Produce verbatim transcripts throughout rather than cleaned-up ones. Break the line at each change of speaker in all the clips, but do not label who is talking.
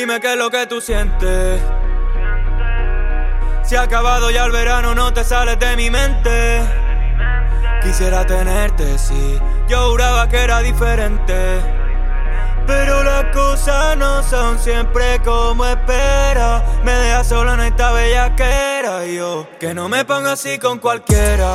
Dime qué es lo que tú sientes. Se ha acabado ya el verano, no te sales de mi mente. Quisiera tenerte, sí, yo juraba que era diferente, pero las cosas no son siempre como espera. Me dejas sola en esta bellaquera y yo que no me pongo así con cualquiera,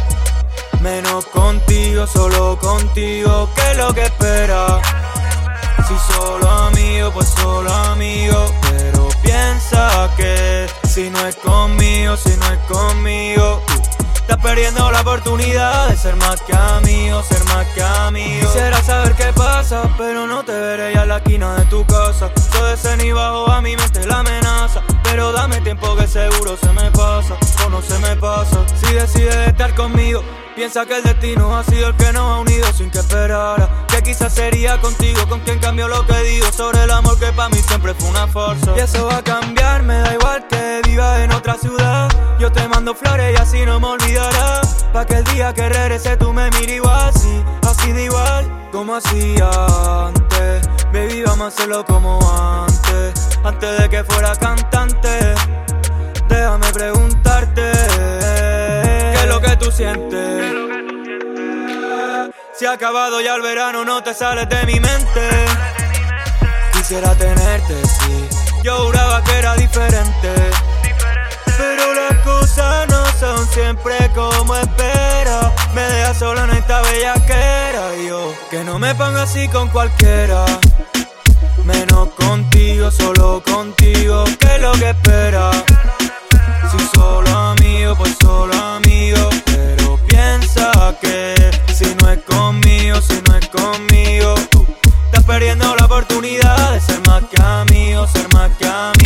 menos contigo, solo contigo, que es lo que espera. Si solo amigo, pues solo amigo, pero piensa que si no es conmigo, si no es conmigo, tú estás perdiendo la oportunidad de ser más que amigo, ser más que amigo. Quisiera saber qué pasa, pero no te veré ya en la esquina de tu casa. Soy ese ni bajo a mi mente la amenaza, pero dame tiempo que seguro se me pasa, o no se me pasa. Si decides estar conmigo, piensa que el destino ha sido el que nos ha unido sin que esperara. Que quizás sería contigo con quien cambio lo que digo sobre el amor que para mí siempre fue una farsa. Y eso va a cambiar, me da igual que vivas en otra ciudad. Yo te mando flores y así no me olvidarás, pa' que el día que regrese tú me mires igual, así, así de igual como hacía antes. Baby, vamos a hacerlo como antes, antes de que fuera cantante. Déjame preguntarte, ¿qué es lo que tú sientes? Se ha acabado ya el verano, no te sales de mi mente. Quisiera tenerte, sí, yo juraba que era diferente, pero las cosas no son siempre como espera. Me dejas sola en esta bellaquera y yo que no me pongo así con cualquiera, menos contigo, solo contigo, que es lo que espera. Si solo amigo, pues solo amigo, pero piensa que si no es conmigo, si no es conmigo, tú estás perdiendo la oportunidad de ser más que amigo, ser más que amigo.